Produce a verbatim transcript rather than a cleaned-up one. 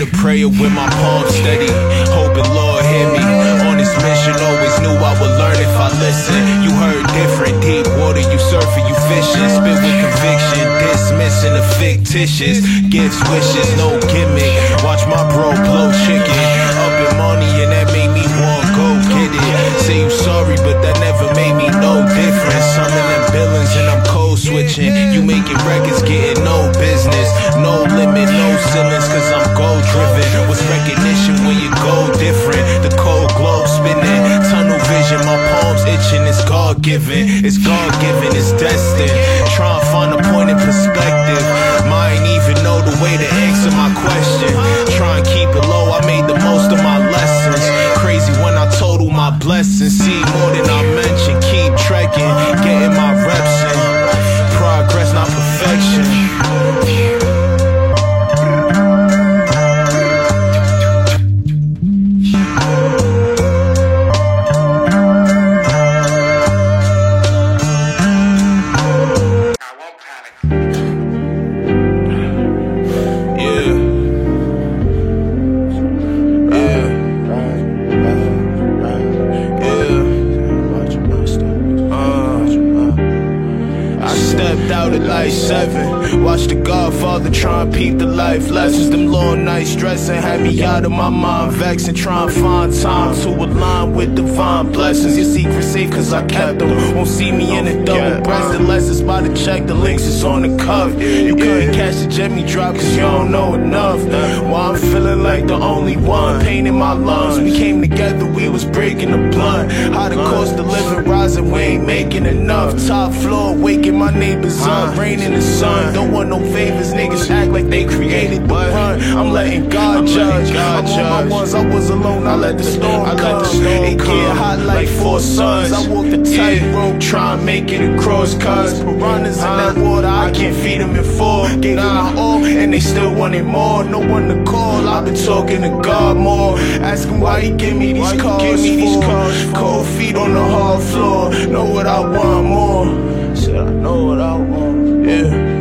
a prayer with my palms steady, hoping Lord hear me. On this mission, always knew I would learn if I listen. You heard different, deep water, you surfing, you fishing. Spit with conviction, dismissing the fictitious. Gifts, wishes, no gimmick. Watch my bro blow chicken. Up in money and that made me want go get it. Say you sorry, but that never made me no difference. Some of them billings and I'm code switching. You making records, getting no business. No limit, no ceilings, cause I'm goal driven. What's recognition when you go different? The cold globe spinning, tunnel vision, my palms itching. It's God given, it's God given, it's destined. Try and find a point in perspective. Might ain't even know the way to answer my question. Try and keep it low, I made the most of my lessons. Crazy when I total my blessings. See more than I mentioned, keep trekking, getting my reps in. Progress, not perfection. Seven, watch the Godfather try and peep the life lessons. Them long nights stressing had me out of my mind, vexing, trying to find time to align with divine blessings. Your secret safe cause I kept them. Won't see me in a double breast unless it's by the check. The links is on the cuff. You couldn't catch the Jimmy drop cause you don't know enough. Why I'm feeling like the only one, pain in my lungs. We came together, we was breaking the blunt. How the cost of living rising, we ain't making enough. Top floor waking my neighbors up, rain in the sun. Don't want no favors, niggas act like they created the run. I'm letting God judge. I'm on my ones, I was alone, I let the storm come. It get hot like four suns. I walk the tightrope, try and make it across. Cause piranhas in that water, I can't feed them in four. Gave them my all, and they still wanted more. No one to call, I've been talking to God more. Asking why he give me these cars for. Cold feet on the hard floor, know what I want more. Said I know what I want, yeah.